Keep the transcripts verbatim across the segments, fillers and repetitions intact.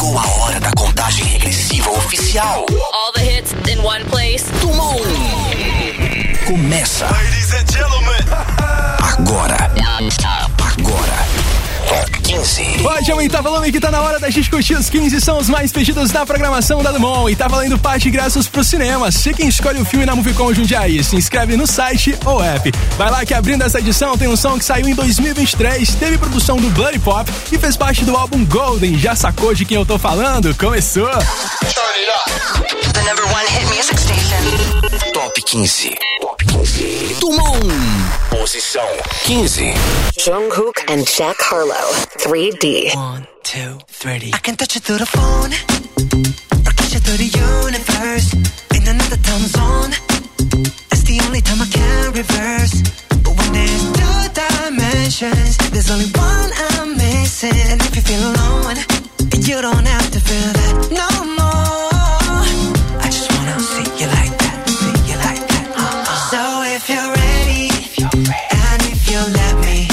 Chegou a hora da contagem regressiva oficial. All the hits in one place. Tumon. Começa. Ladies and gentlemen. Agora. Agora. Top quinze. Pode aumentar o volume que tá na hora da gente curtir os quinze. São os mais pedidos da programação da Dumont. E tá valendo parte ingressos pro cinema. Se quem escolhe o filme na Movicon Jundiaí, se inscreve no site ou app. Vai lá que abrindo essa edição tem um som que saiu em dois mil e vinte e três. Teve produção do Bloody Pop e fez parte do álbum Golden. Já sacou de quem eu tô falando? Começou. Turn it up. The number one hit music station. Top quinze. Top quinze. Dumont. Posição quinze. Jungkook and Jack Harlow. three D. One, two, three. I can touch you through the phone, or kiss you through the universe. In another time zone, that's the only time I can reverse. But when there's two dimensions, there's only one I'm missing. And if you feel alone, you don't have to feel that no more. I just wanna see you like that, see you like that. Uh-uh. So if you're ready, if you're ready, and if you let me,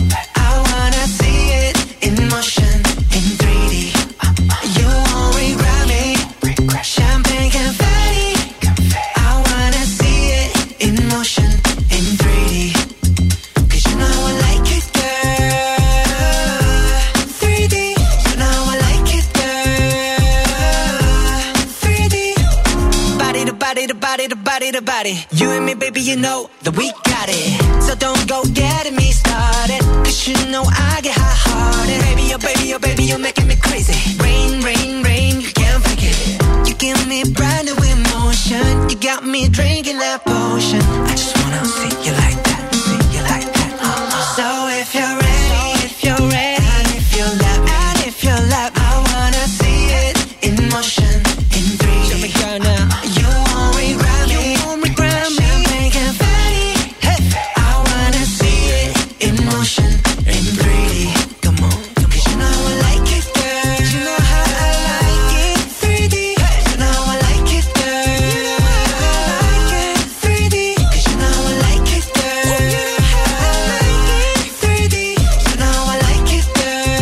motion in three D. You won't regret me. Champagne confetti. I wanna see it in motion in three D. Cause you know I like it, girl. three D. You know I like it, girl. three D. Body to body to body to body to body. You and me, baby, you know that we got it. So don't go getting me started. Cause you know I get hot-hearted. Baby, oh baby, oh baby, you're making me crazy. Rain, rain, rain, you can't fake it. You give me brand new emotion. You got me drinking that potion. I just wanna see you like that, see you like that. Uh-uh. So if you're ready, if you're ready, and if you let me, and if you let me, I wanna see it in motion, in three D. Show me girl now. You won't regret me, you won't regret me. Champagne confetti, hey. I wanna see it in motion, in three D. Come on, come on. You know I like it, girl. You know how I like it, three D. You know I like it, girl. You know how I like it, three D. Cause you know I like it, girl. You know how I like it, three D. You know I like it,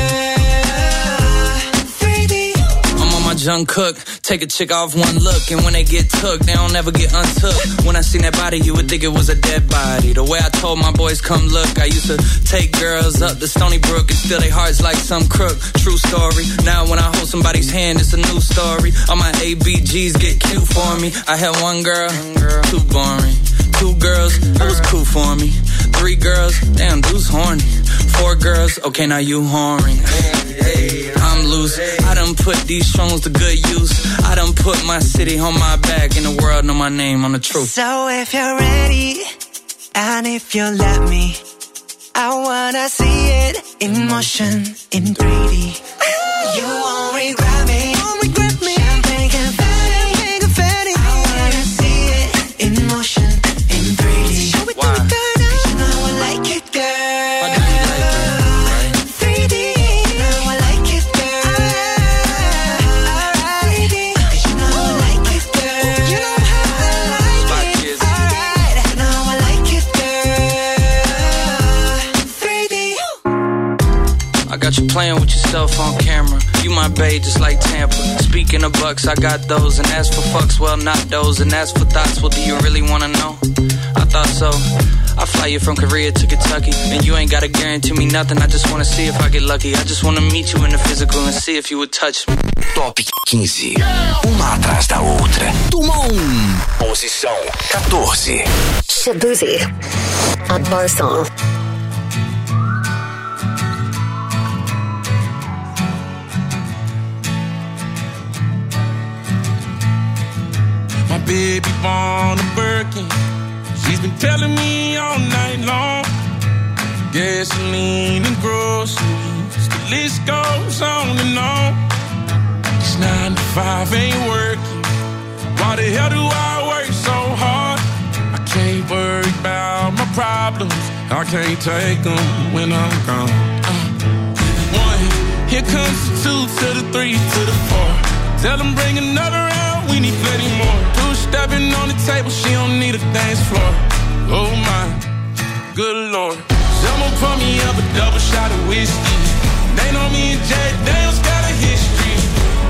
girl. three D. I'm on my Jungkook. Take a chick off one look, and when they get took, they don't ever get untook. When I seen that body, you would think it was a dead body. The way I told my boys, come look, I used to take girls up to Stony Brook and steal their hearts like some crook. True story. Now when I hold somebody's hand, it's a new story. All my A B Gs get cute for me. I had one girl, too boring. Two girls, that was cool for me. Three girls, damn, dude's horny. Four girls, okay, now you whoring. I'm loose. I done put these songs to good use. I done put my city on my back, and the world know my name on the truth. So if you're ready, and if you let me, I wanna see it in motion, in three D. You won't regret me, won't regret me. Champagne confetti, confetti. I wanna see it in motion, in three D. Show it to me, girl. You know I like it, girl. I know you like it, right? three D. You know I like it, girl. Alright. three D. Cause you know I like it, girl. You know how I like it. Alright. You know I like it, girl. three D. I got you playing with yourself on camera. You my babe just like Tampa. Speaking of bucks, I got those. And as for fucks, well, not those. And as for thoughts, well, do you really wanna know? I thought so. I fly you from Korea to Kentucky, and you ain't gotta guarantee me nothing. I just wanna see if I get lucky. I just wanna meet you in the physical and see if you would touch me. Top quinze. Uma atrás da outra. Dumont. Posição quatorze. Shabuzi. A bar song. My baby born a Birkin. She's been telling me all night long. Gasoline and groceries, the list goes on and on. This nine to five ain't working. Why the hell do I work so hard? I can't worry about my problems. I can't take them when I'm gone. Uh, one, here comes the two to the three to the four. Tell them bring another round, we need plenty more. Two stepping on the table, she don't need a dance floor. Oh my, good Lord. Someone pour me up a double shot of whiskey. They know me and Jack Daniels got a history.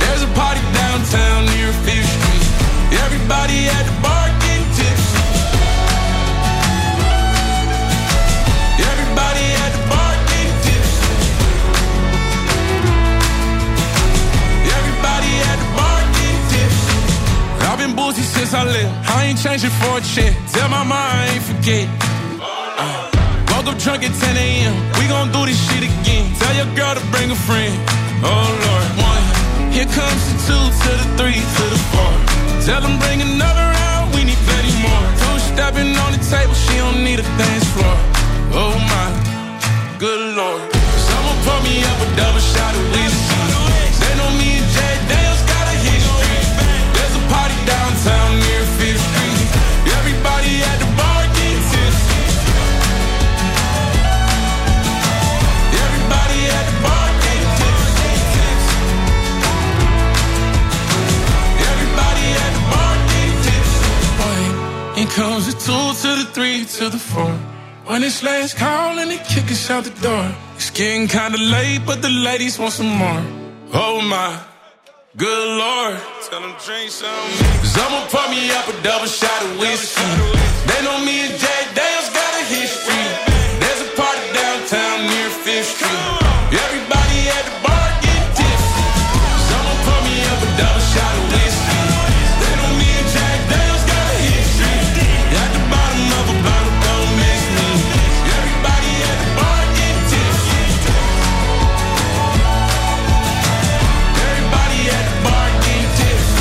since I left. I ain't changing for a check. Tell my mind I ain't forget. Uh, woke up drunk at ten a.m. We gon' do this shit again. Tell your girl to bring a friend. Oh Lord, one. Here comes the two to the three to the four. Tell them bring another round. We need plenty more. Two stepping on the table. She don't need a dance floor. Oh my, good Lord. Someone pour me up a double shot of whiskey. They know me and Jay Daniels got a history. There's a party downtown near Fifth Street. Everybody at the bar getting tipsy. Everybody at the bar getting tipsy. Everybody at the bar getting tipsy. Boy, here comes the two to the three to the four. When it's last call and they kick us out the door. It's getting kinda late, but the ladies want some more. Oh my, good Lord. Tell them drink some. Cause I'ma pour me up a double shot of whiskey. They know me and Jay Daniels got a history. There's a party downtown near Fifth Street. Everybody at the bar getting tipsy. Cause I'ma pour me up a double shot of whiskey. They know me and Jay Daniels got a history. At the bottom of a bottle, don't miss me. Everybody at the bar getting tipsy. Everybody at the bar getting tipsy.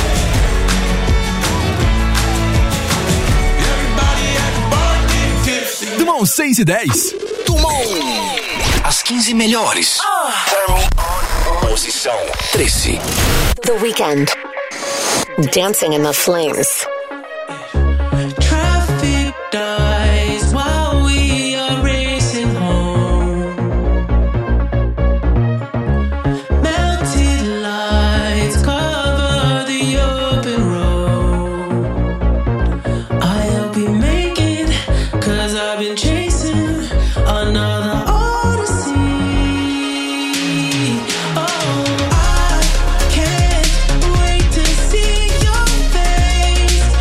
Everybody at the bar getting tipsy. Dumont seis e dez. Dumont. As quinze melhores. Posição treze. The Weeknd. Dancing in the Flames. Traffic dies while we are racing home. Melted lights cover the open road. I hope you make it, cause I've been chasing another odyssey. Oh, I can't wait to see your face.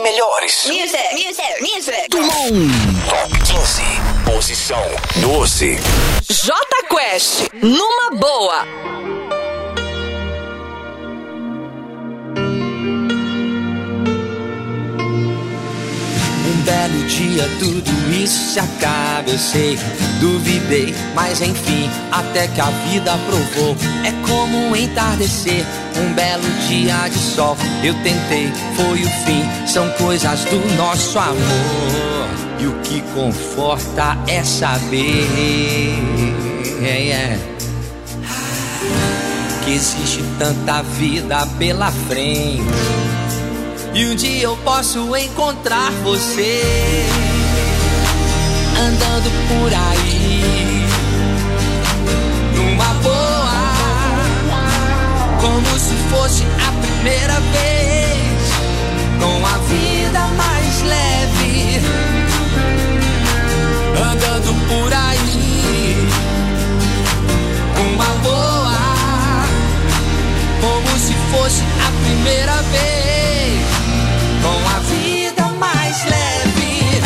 melhores. Music, music, music. Dumont. Top quinze. Posição doze. Jota Quest, numa boa. Um belo dia tudo isso se acaba, eu sei. Duvidei, mas enfim, até que a vida provou. É como um entardecer, um belo dia de sol. Eu tentei, foi o fim, são coisas do nosso amor. E o que conforta é saber é, é, que existe tanta vida pela frente. E um dia eu posso encontrar você andando por aí, numa boa, como se fosse a primeira vez, com a vida mais leve, andando por aí, numa boa, como se fosse a primeira vez, com a vida mais leve.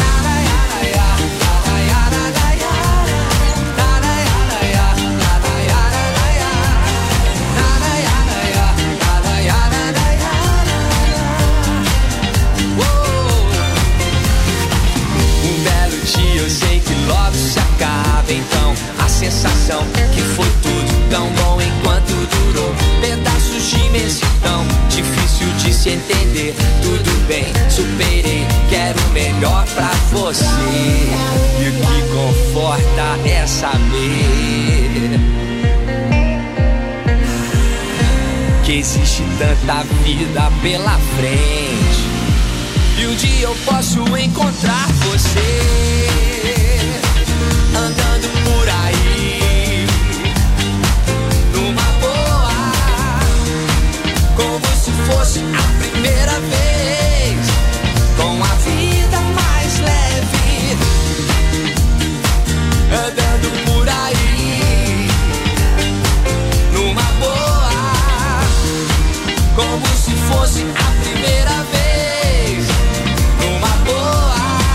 Um belo dia eu sei que logo se acaba, então a sensação que foi tudo tão bom enquanto durou. Pedaços de imensidão, difícil de se entender. Tudo bem, superei, quero o melhor pra você. E o que conforta é saber que existe tanta vida pela frente. E um dia eu posso encontrar você andando por aí, numa boa, como se fosse a primeira vez, com a vida mais leve, andando por aí, numa boa, como se fosse a primeira vez, numa boa.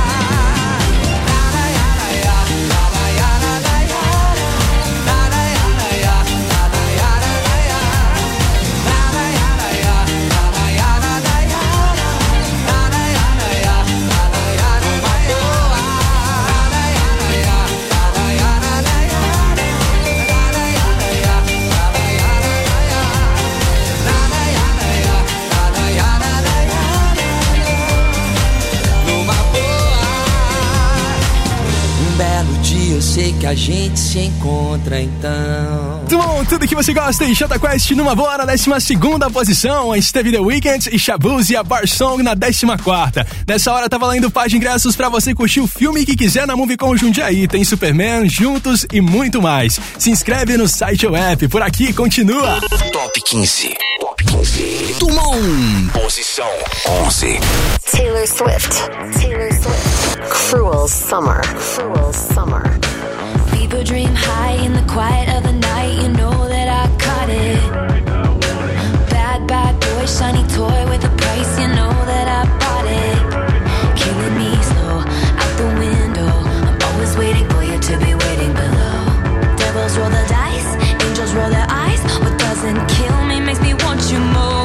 Eu sei que a gente se encontra então. Bom, tudo que você gosta e Jota Quest numa boa na décima segunda posição. Esteve The Weeknd e Shaboozey, a Bar Song na décima quarta. Nessa hora tá valendo par de ingressos pra você curtir o filme que quiser na Movicon Jundiaí. Tem Superman, Juntos e muito mais. Se inscreve no site ou app. Por aqui continua. Top quinze. Top quinze. Dumont. Posição onze. Taylor Swift. Taylor Swift. Cruel Summer. Cruel Summer. People dream high in the quiet of the night. You know that I caught it. Bad, bad boy, shiny toy with a price. You know that I bought it. Killing me slow, out the window. I'm always waiting for you to be waiting below. Devils roll the dice, angels roll their eyes. What doesn't kill me makes me want you more.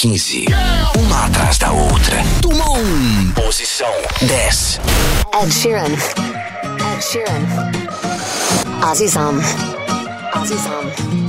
quinze. Uma atrás da outra. Dumont. Posição dez. Ed Sheeran. Ed Sheeran. Azizam. Azizam.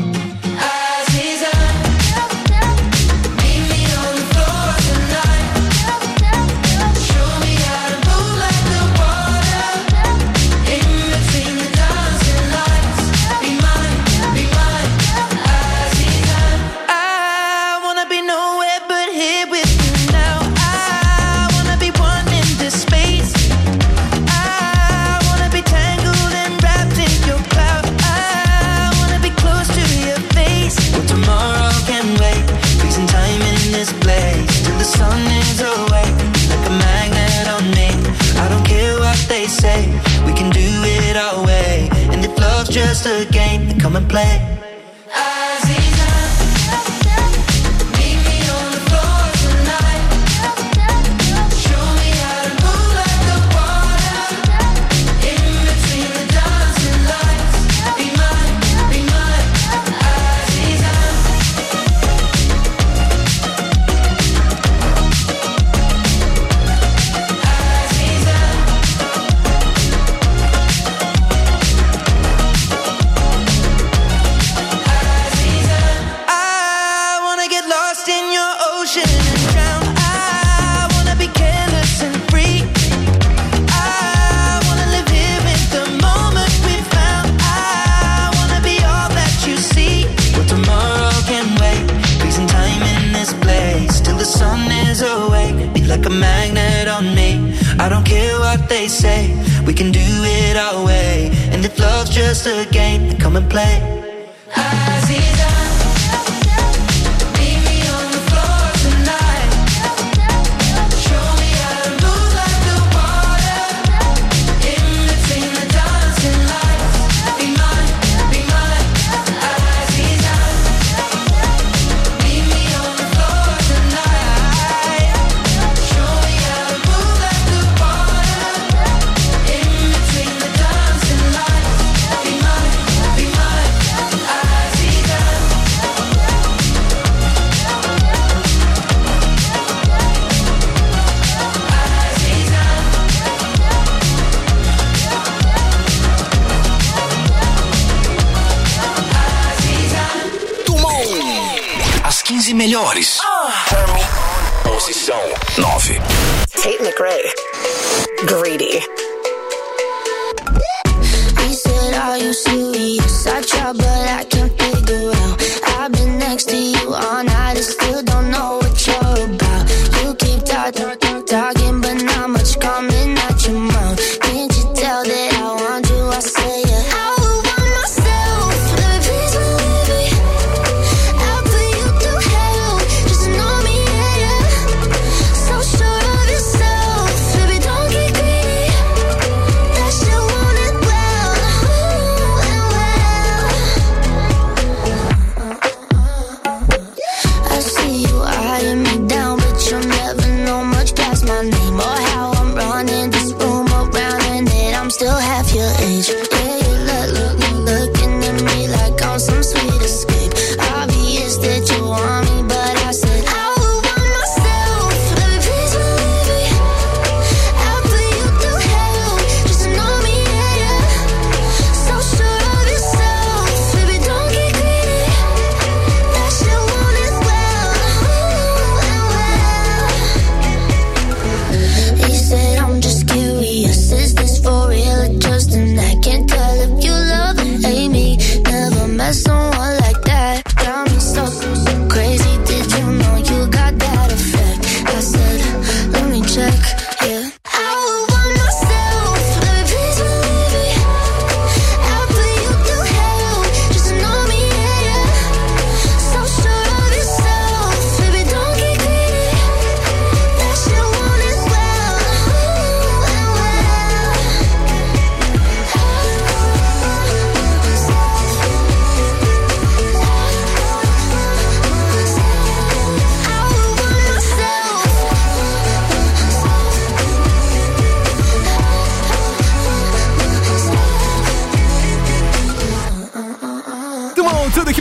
Just a game, then come and play. They say we can do it our way, and if love's just a game, then come and play. quinze melhores. Oh. Posição nove. Tate McRae. Greedy. He said, are you serious? I try, but I can't figure out. I've been next to you all night and still don't know what you're about. You keep talking, talking, but not much coming out your mouth. Can't you tell that I want you? I say yeah. I would want myself. Let me please believe me. I'll put you through hell. Just to know me, yeah, yeah. So sure of yourself. Baby, don't get greedy. That shit want it well. Ooh, and well. I see you eyeing me down, but you'll never know much past my name or how I'm running this room around and that I'm still half your age. Yeah, you look, look, look, looking at me like I'm some sweet escape. Obvious that you want me, but I said I would want myself. Let me please believe me. I'll put you through hell just to know me, yeah, yeah. So sure of yourself, baby, don't get greedy. That shit want it well, ooh, and well. He said I'm just curious, is this for real or just an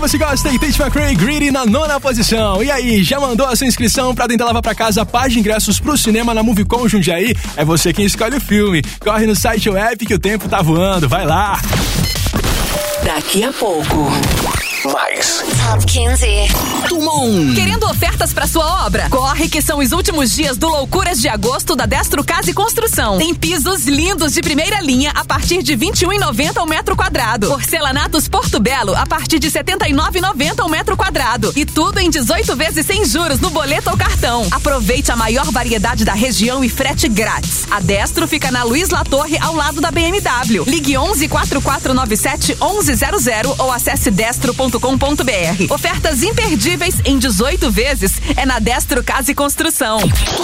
você gosta e Tate McRae, Greedy na nona posição. E aí, já mandou a sua inscrição pra tentar levar pra casa a par de ingressos pro cinema na Movicon Jundiaí? É você quem escolhe o filme. Corre no site ou app que o tempo tá voando, vai lá. Daqui a pouco. Mais. Top quinze. Tumon. Querendo ofertas pra sua obra? Corre que são os últimos dias do Loucuras de Agosto da Destro Casa e Construção. Tem pisos lindos de primeira linha a partir de vinte e um reais e noventa centavos ao metro quadrado. Porcelanatos Porto Belo a partir de setenta e nove reais e noventa centavos ao metro quadrado. E tudo em dezoito vezes sem juros no boleto ou cartão. Aproveite a maior variedade da região e frete grátis. A Destro fica na Luiz Latorre ao lado da B M W. Ligue onze, quatro quatro nove sete, onze zero zero ou acesse destro ponto com ponto br. Ofertas imperdíveis em dezoito vezes é na Destro Casa e Construção.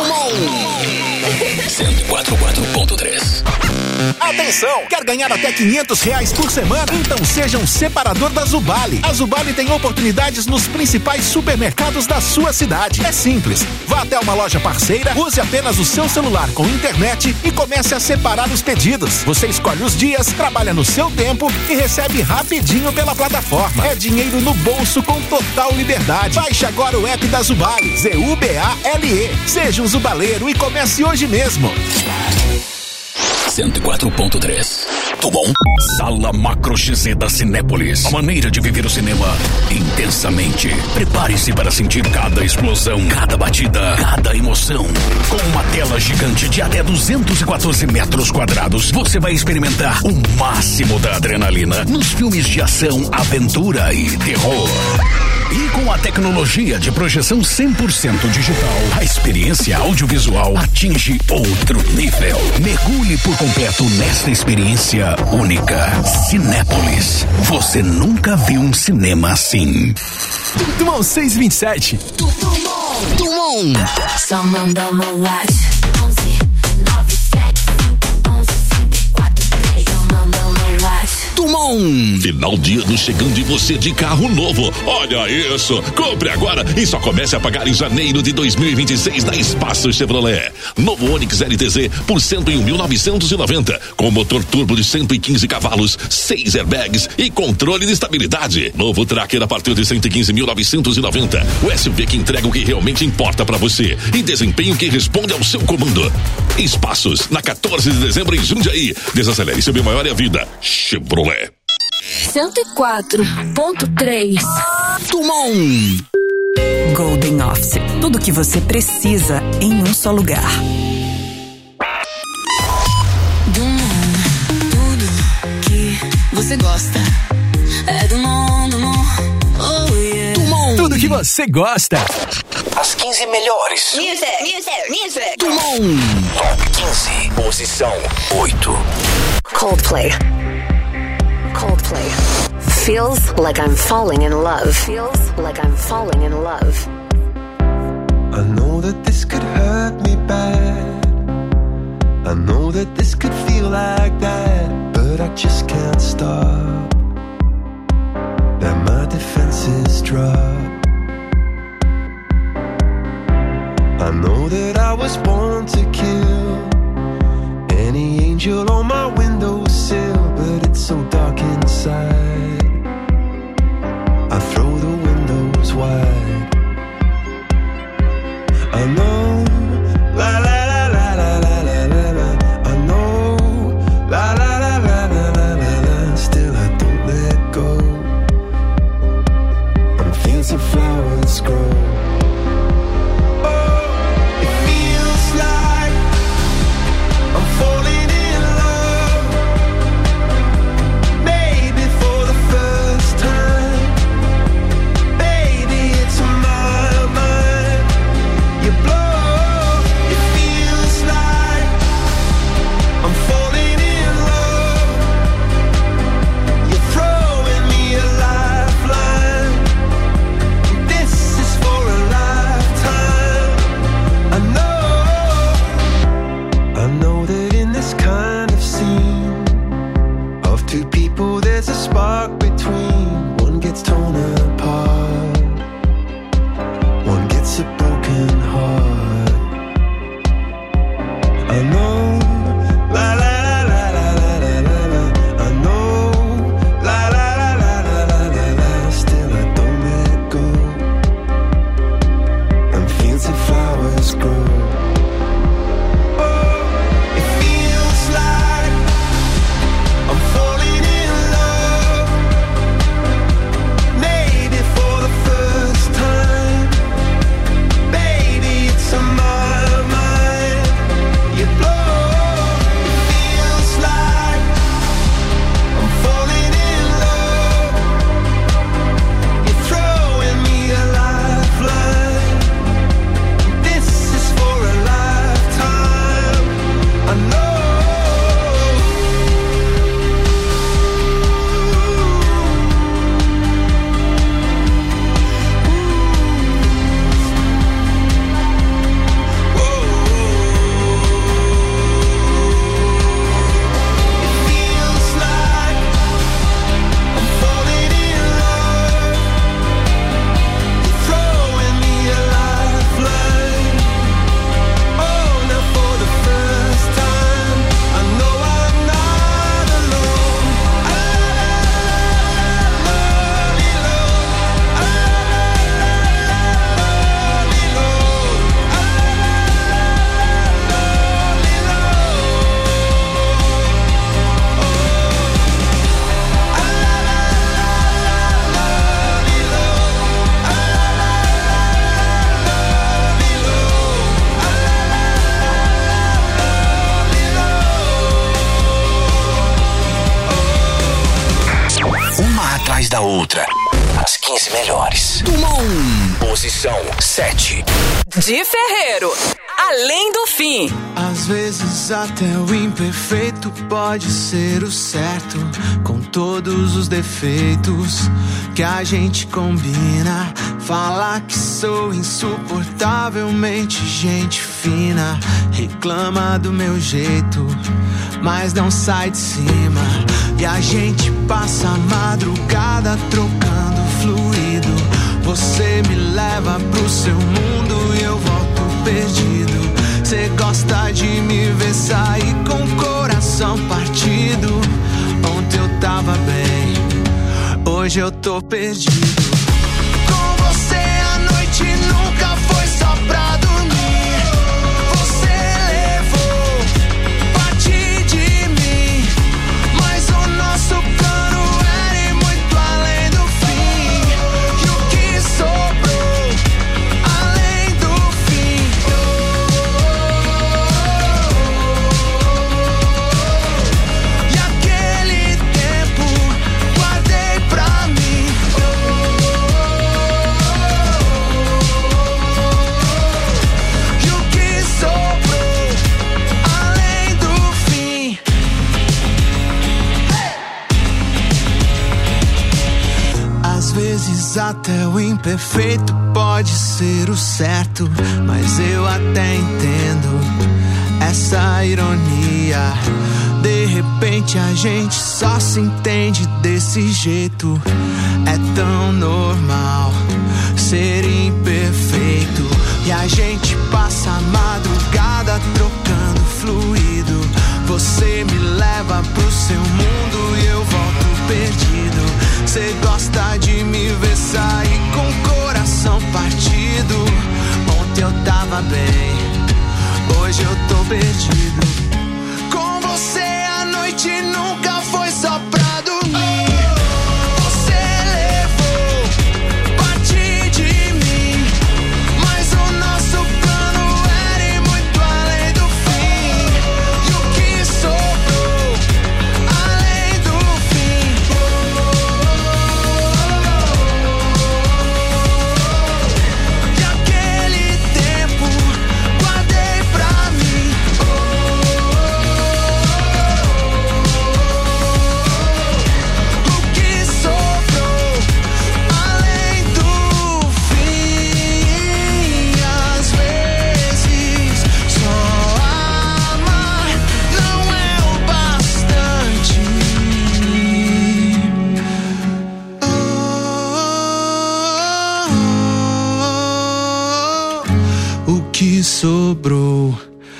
cento e quatro ponto três. Atenção! Quer ganhar até quinhentos reais por semana? Então seja um separador da Zubali. A Zubali tem oportunidades nos principais supermercados da sua cidade. É simples. Vá até uma loja parceira, use apenas o seu celular com internet e comece a separar os pedidos. Você escolhe os dias, trabalha no seu tempo e recebe rapidinho pela plataforma. É dinheiro no bolso com total liberdade. Baixe agora o app da Zubali. Z U B A L E. Seja um zubaleiro e comece hoje mesmo. cento e quatro ponto três. Tudo bom? Sala Macro X Z da Cinépolis. A maneira de viver o cinema intensamente. Prepare-se para sentir cada explosão, cada batida, cada emoção. Com uma tela gigante de até duzentos e quatorze metros quadrados, você vai experimentar o máximo da adrenalina nos filmes de ação, aventura e terror. E com a tecnologia de projeção cem por cento digital, a experiência audiovisual atinge outro nível. Mergulhe por completo nesta experiência única. Cinépolis. Você nunca viu um cinema assim. Tumon seiscentos e vinte e sete. Tumon. Somando moate. Tumon. Final de ano chegando e você de carro novo. Olha isso. Compre agora e só comece a pagar em janeiro de dois mil e vinte e seis na Espaço Chevrolet. Novo Onix L T Z por cento e um mil novecentos e noventa. Com motor turbo de cento e quinze cavalos, seis airbags e controle de estabilidade. Novo Tracker a partir de cento e quinze mil novecentos e noventa. O S U V que entrega o que realmente importa pra você. E desempenho que responde ao seu comando. Espaços, na quatorze de dezembro em Jundiaí. Desacelere seu bem maior é a vida. Chevrolet. cento e quatro ponto três. Tumon. Golden Office. Tudo que você precisa em um só lugar. Tudo que você gosta é do mundo, oh yeah. Tumon. Tudo que você gosta. As quinze melhores. Music, music, music. Tumon. Top quinze. Posição oito. Coldplay. Coldplay. Feels like I'm falling in love. Feels like I'm falling in love. I know that this could hurt me bad. I know that this could feel like that, but I just can't stop. That my defenses drop. I know that I was born to kill any angel on my windowsill, but it's so dark inside. I throw the windows wide. I know, la la la la la la la la la. I know, la la la la la la la la. Still I don't let go. I'm feeling flowers grow. Still I da outra. As quinze melhores. Dumont. Posição sete. De Ferreiro, Além do Fim. Às vezes até o imperfeito pode ser o certo, com todos os defeitos que a gente combina. Falar que sou insuportavelmente gente fina, reclama do meu jeito, mas não sai de cima. E a gente passa a madrugada trocando fluido. Você me leva pro seu mundo e eu volto perdido. Cê gosta de me ver sair com o coração partido. Ontem eu tava bem, hoje eu tô perdido. Com você a noite nunca foi só pra dormir. Você levou parte de mim, mas o nosso plano era ir muito além do fim. E o que sobrou além do fim? E aquele tempo guardei pra mim. E o que sobrou além do fim? Às vezes até o imperfeito pode ser o certo, mas eu até entendo essa ironia. De repente a gente só se entende desse jeito. É tão normal ser imperfeito. E a gente passa a madrugada trocando fluido. Você me leva pro seu mundo e eu volto perdido. Cê gosta de me ver sair com o coração partido. Ontem eu tava bem, hoje eu tô perdido. Com você a noite nunca foi só pra dormir. Você levou parte de mim, mas o nosso plano era ir muito além do fim. E o que sobrou além do fim? E aquele tempo guardei pra mim. O que sobrou além do fim? Às vezes só amar não é o bastante. O que sobrou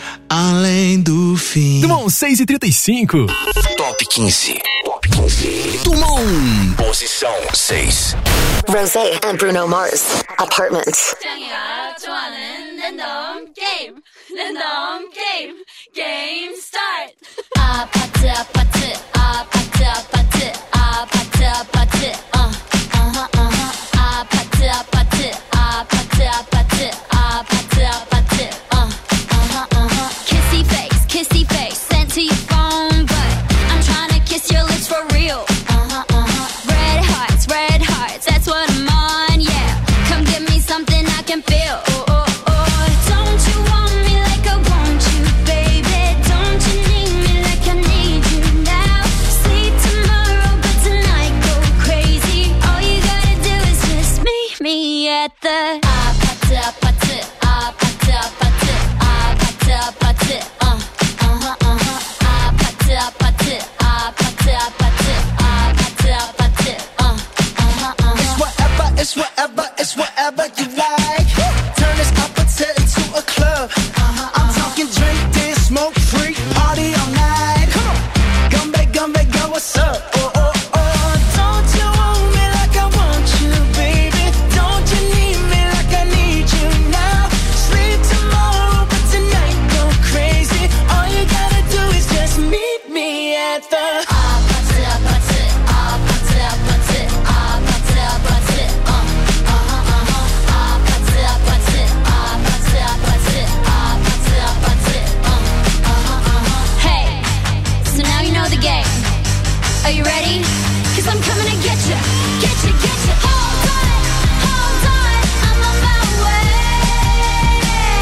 além do fim? Dumont, seis e trinta e cinco. Top quinze. Top quinze. Dumont. Posição seis. Rosé and Bruno Mars, Apartment. 짱이야 좋아하는 랜덤 게임 랜덤 게임 게임 스타트. 아파트 아파트 아파트 아파트 아파트 아파트 어 어허 어허 아파트 아파트 아파트 아파트 아파트 아파트 어 어허 어허 kissy face kissy face sent to your phone but I'm trying to kiss your lips for real. Uh-huh uh-huh red hearts red hearts that's what I'm on, yeah. Come give me something I can feel. Oh, oh, oh. Don't you want me like I want you, baby? Don't you need me like I need you now? Sleep tomorrow, but tonight go crazy. All you gotta do is just meet me at the 아파트 아파트 아파트 아파트 아파트 아파트 어 어허 어허 아파트 아파트 아파트 아파트 아파트 아파트 어 어허 어허 It's whatever, it's whatever, it's whatever you like. Turn this opposite into a club. I'm talking drink, dance, smoke, freak, party all night. Come on, gumbe, gumbe, girl, what's up? Oh, oh, oh. Don't you want me like I want you, baby? Don't you need me like I need you now? Sleep tomorrow, but tonight go crazy. All you gotta do is just meet me at the 아파트 아파트 아파트 아파트 아파트 아파트 어 어허 어허 아파트 아파트 아파트 아파트 아파트 아파트 어 어허 어허 Hey, so now you know the game. Are you ready? 'cause I'm coming to get you, get you, get you. Hold on, hold on, I'm on my way.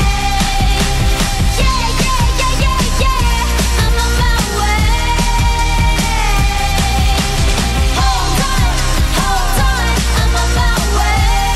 Yeah, yeah, yeah, yeah, yeah, I'm on my way. Hold on, hold on, I'm on my way.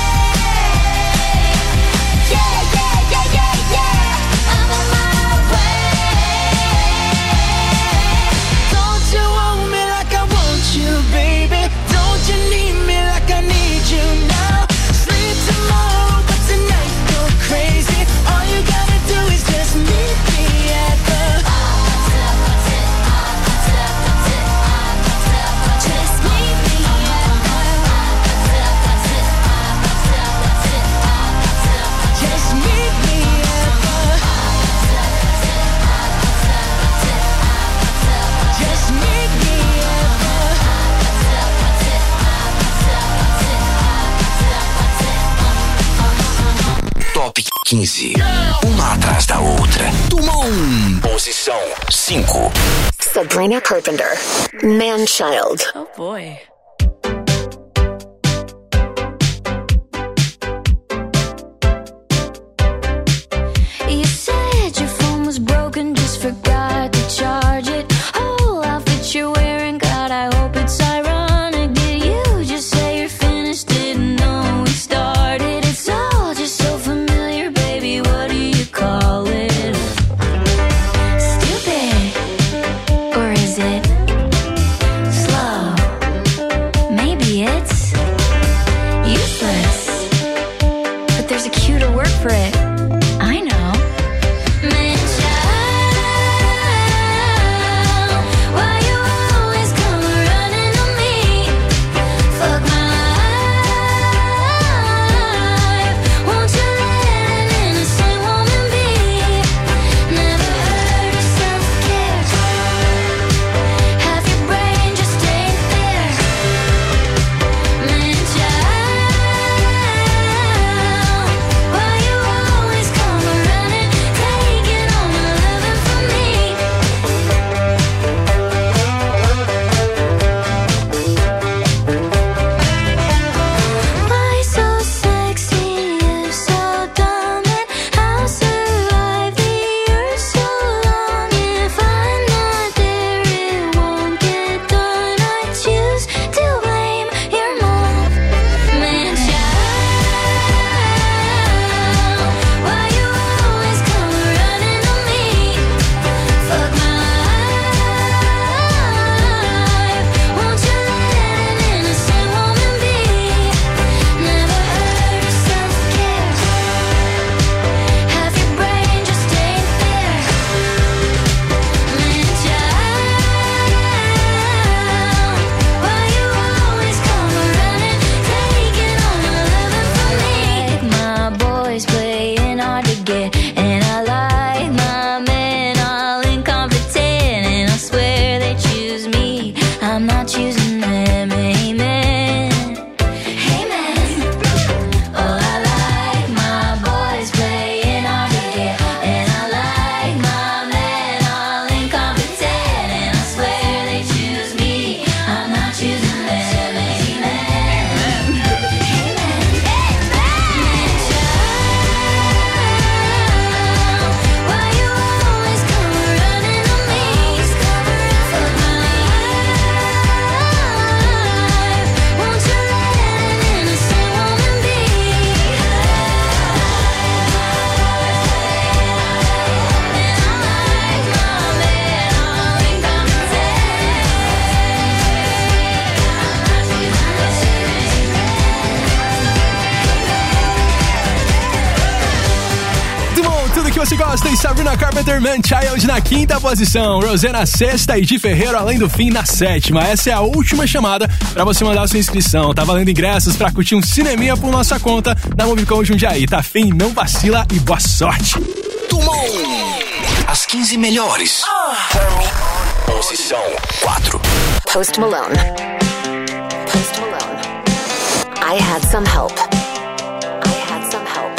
Yeah, yeah, yeah, yeah, yeah, I'm on my way. Don't you want me like I want you, baby? Don't you need me like I need you now? Sleep tomorrow, but tonight go crazy. All you gotta do is just meet me at the Just meet me at the Just meet me at the Just meet me at Top quinze. Uma atrás da outra. Tumon. Posição cinco. Sabrina Carpenter, Man-Child. Oh boy. You said your phone was broken, just forgot to charge it. Whole outfit you're wearing, God, I hope it's ironic. Did you just say you're finished? Didn't know we started. It's all just so familiar, baby. What do you call it? Stupid, or is it slow? Maybe it's useless, but there's a cuter word for it. I know. Man-child, why you always come running to me? Fuck my life, won't you let an innocent woman be? Never heard of self-care, half your brain just ain't there. Man-child, why you always come running, taking all my loving from me? Why so sexy, you so dumb, and how survive the earth so long? If I'm not there, it won't get done. I choose to blame your mom. Man-child, why you always come running to me? Fuck my life, won't you let an innocent woman be? Never heard of self-care, half your brain just ain't there. Man-child, why you always come running, taking all my loving from me? Like my boys playing hard to get, and I like my men all incompetent, and I swear they choose me, I'm not choosing them. Amen, amen. Oh, I like my boys playing hard to get, and I like my men all incompetent, and I swear they choose me, I'm not choosing them. Amen, why you always come running to me? Fuck my life, won't you let an innocent woman be? And I like my men all Tumon, tudo que você gosta, e Sabrina Carpenter, Man-Child na quinta posição, Rosé na sexta e Di Ferreiro, Além do Fim, na sétima. Essa é a última chamada pra você mandar sua inscrição. Tá valendo ingressos pra curtir um cineminha por nossa conta na Movicon Jundiaí. Tá fim, não vacila e boa sorte. Tumon. As quinze melhores. Posição quatro. Post Malone. Post Malone. I had some help. I had some help.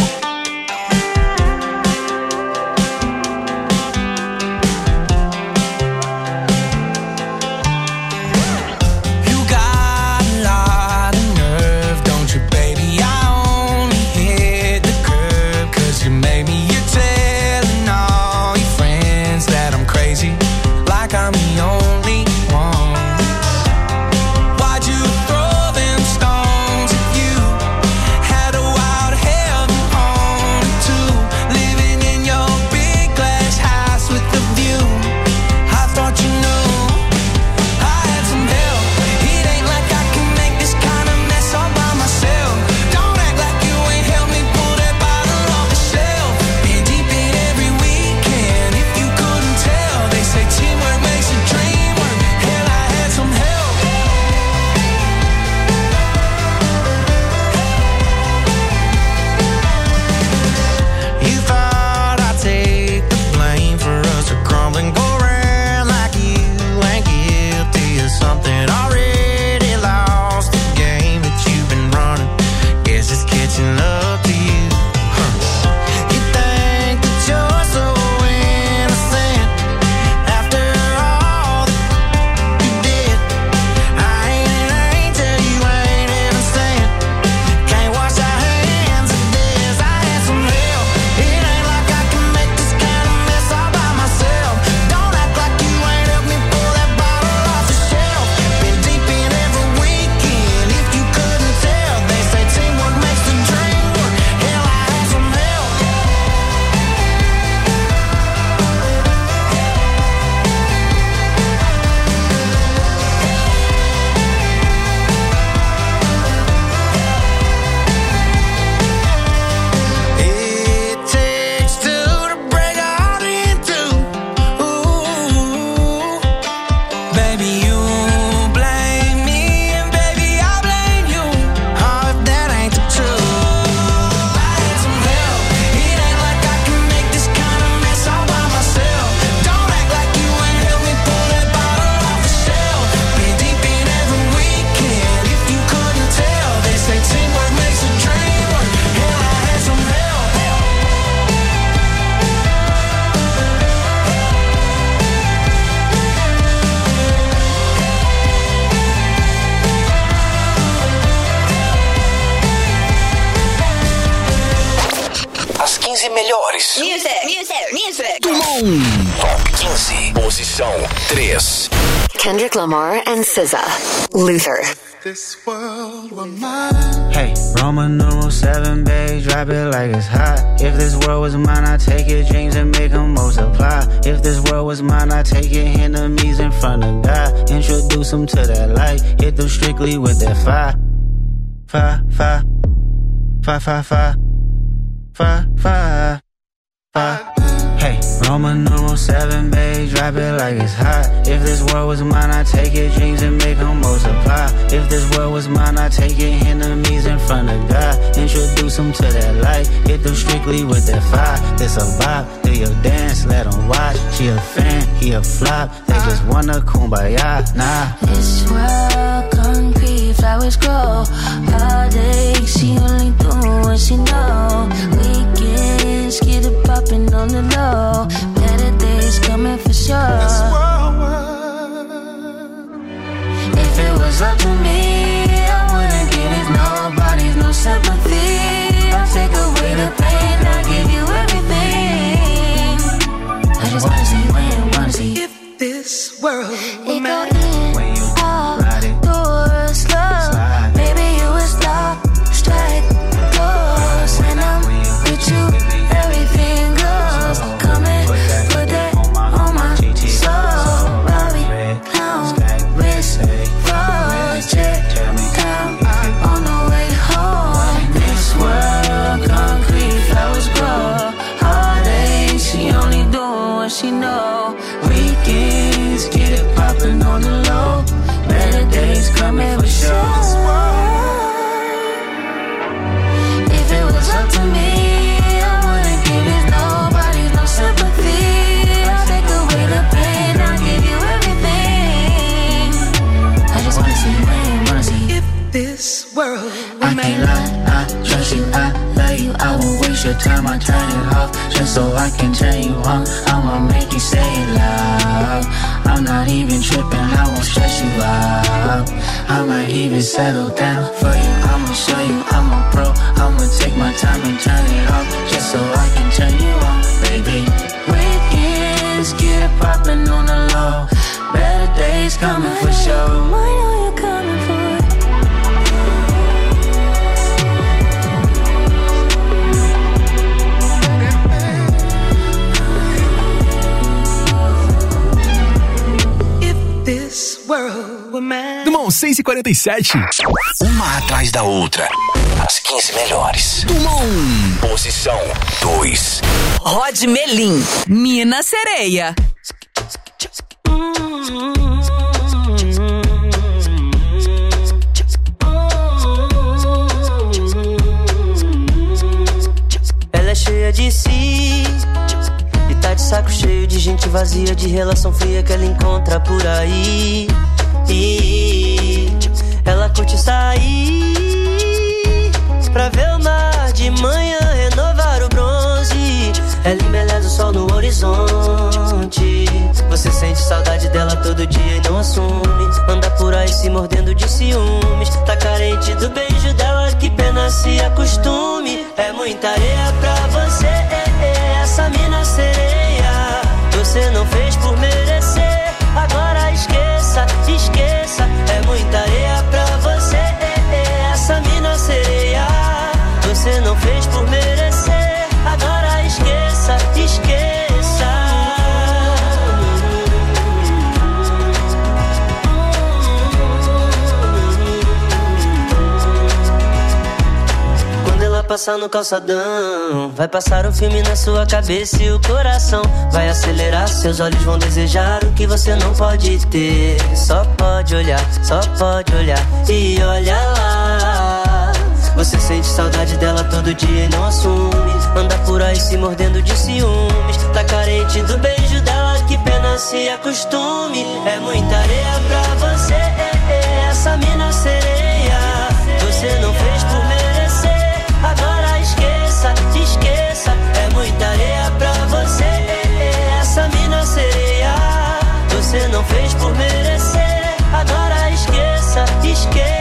You got the only one. Why'd you throw them stones if you had a wild heaven on it too? Living in your big glass house with the view. I thought you knew I had some help. It ain't like I can make this kind of mess all by myself. Don't act like you ain't helped me pull that bottle off the shelf. Been deep in every weekend. If you couldn't tell, they say teamwork makes a dream work. Hell, I had some help. You thought I'd take the blame for us to crumble and go around like you ain't guilty of something already lost. The game that you've been running, guess it's catching up to you. Huh. You think that you're so innocent after all that you did. I ain't an angel, you ain't even sent. Can't wash our hands of this. I had some help. It ain't like I can make this kind of mess all by myself. Don't act like you ain't helped me pull that bottle off the shelf. Been deep in every weekend. If you couldn't tell, they say teamwork makes the dream work. Hell, I had some help. It takes two to break a heart in two. Ooh, baby, you blame me and baby I blame you. Oh, if that ain't the truth. I had some help. It ain't like I can make this kind of mess all by myself. Don't act like you ain't helped me pull that bottle off the shelf. Been deep in every weekend. If you couldn't tell, they say teamwork makes a dream work. Hell, I had some help. As quinze melhores. Music, music, music. Top quinze. Posição três. Kendrick Lamar and S Z A. Luther. This world were mine. Hey, Roman numeral seven, babe, drop it like it's hot. If this world was mine, I'd take your dreams and make them multiply. If this world was mine, I'd take your enemies in front of God. Introduce them to that light, hit them strictly with that fire. Fire, fire, fire, fire, fire, fire, fire, fire. Hey, Roman numeral seven, babe, drop it like it's hot. If this world was mine, I'd take your dreams and make them multiply. If this world was mine, I'd take your enemies in front of God. Introduce them to that light, hit them strictly with that fire. This a vibe, do your dance, let them watch. She a fan, he a flop, they just wanna kumbaya, nah. This world concrete, flowers grow. Heartache, she only do what she know. Weekends, get it poppin' on the low. Better days coming for sure. If it was up to me, I wouldn't give it nobody's no sympathy. I'll take away the pain, I'll give you everything. I just wanna see when you wanna see. If this world It were go mine. in, out, door, slow. Baby, you would stop, strike, close. And I'm with you, everything goes. Come and put that on my soul. Robbie, clown, wrist, froze, check, down, on the way home. This world, concrete, flowers grow. Heartache, she only doing what she know. Weekends, get it poppin' on the low. Better days coming for sure. If it was up to me, I wouldn't give it nobody's no sympathy. I'll take away the pain, I'll give you everything. I just wanna see when you wanna see. If this world were I can't lie, I trust you, I love you. I won't waste your time, I turn it off just so I can turn you on. I'ma make you say it loud. I'm not even tripping, I won't stress you out. I might even settle down for you. I'ma show you I'm a pro. I'ma take my time and turn it off just so I can turn you on, baby. Weekends, get it poppin' on the low. better days coming for sure. I know you're coming for. Dumont, seis e quarenta e sete. Uma atrás da outra. As quinze melhores. Dumont. Posição dois. Rod Melim, Mina Sereia. Ela é cheia de si e tá de saco cheio de gente vazia, de relação fria que ela encontra por aí. E ela curte sair pra ver o mar de manhã, renovar o bronze. Ela embeleza o sol no horizonte. Você sente saudade dela todo dia e não assume. Anda por aí se mordendo de ciúmes. Tá carente do beijo dela, que pena se acostume. É muita areia pra você, é, é, essa mina sereia. Você não fez por merecer, agora esqueça, esqueça. É muita areia pra você, é, é, essa mina sereia. Você não fez por merecer, agora esqueça, esqueça. Quando ela passar no calçadão, vai passar um filme na sua cabeça e o coração vai acelerar. Seus olhos vão desejar o que você não pode ter. Só pode olhar, só pode olhar e olha lá. Você sente saudade dela todo dia e não assume. Anda por aí se mordendo de ciúmes. Tá carente do beijo dela, que pena se acostume. É muita areia pra você, é, é, essa mina sereia. Você não fez por merecer, agora esqueça, esqueça. É muita areia pra você, é, é, essa mina sereia. Você não fez por merecer, agora esqueça, esqueça.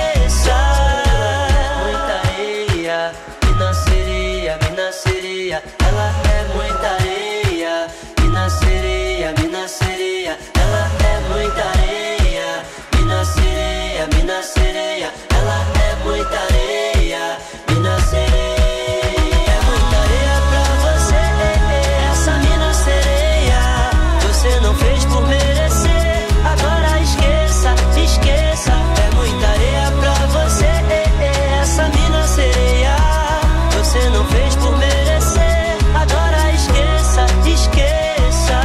Mina sereia, mina sereia, ela é muita areia. Mina sereia, mina sereia, ela é muita areia. Mina sereia, mina sereia, ela é muita areia. Mina sereia, é muita areia pra você, é, é, essa mina sereia. Você não fez por merecer, agora esqueça, esqueça. É muita areia pra você, é, é, essa mina sereia. Você não fez por merecer, agora esqueça, esqueça.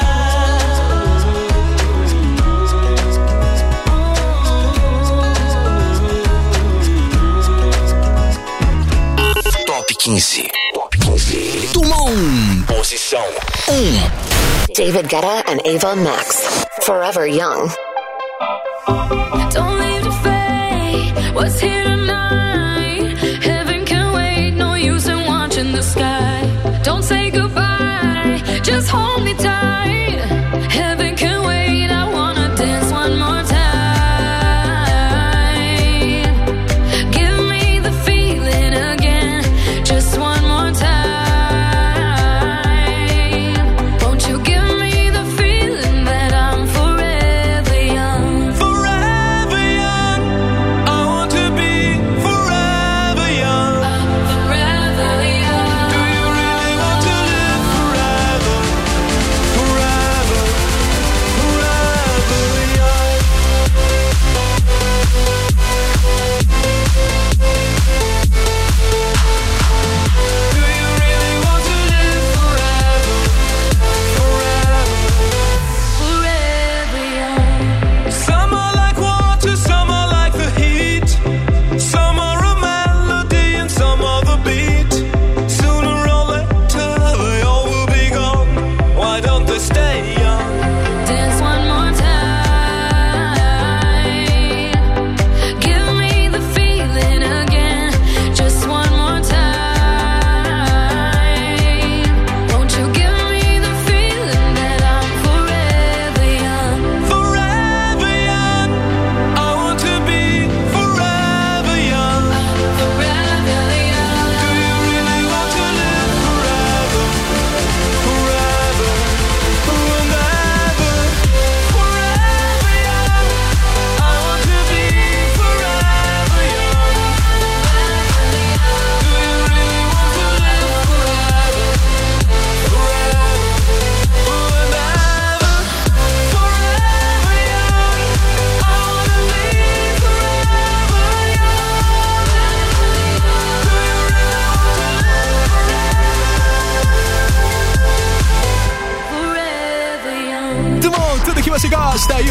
Top quinze. Top quinze. Dumont. Posição um. David Guetta and Ava Max. Forever Young. Don't leave the fate. What's here tonight? Heaven can wait. No use in watching the sky. Don't say goodbye. Just hold me tight. Heaven can wait. I wanna dance one more time. Give me the feeling again. Just one more time. Won't you give me the feeling that I'm forever young? Forever young. I want to be forever young. I'm forever young. Do you really want to live forever?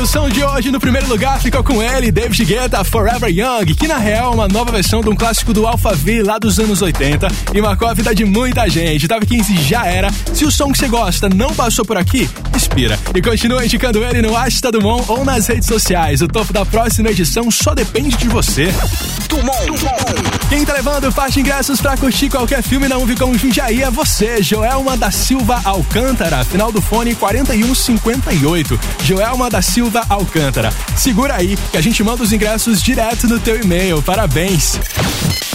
posição de hoje, no primeiro lugar, ficou com ele, David Guetta, Forever Young, que na real é uma nova versão de um clássico do Alphaville lá dos anos oitenta e marcou a vida de muita gente. Top quinze já era. Se o som que você gosta não passou por aqui, inspira. E continua indicando ele no Asta do Mon ou nas redes sociais. O topo da próxima edição só depende de você. Dumont. Quem tá levando faixa ingressos pra curtir qualquer filme na Movicon Jundiaí é você, Joelma da Silva Alcântara. Final do fone quarenta e um cinquenta e oito. Joelma da Silva Alcântara. Segura aí que a gente manda os ingressos direto no teu e-mail. Parabéns.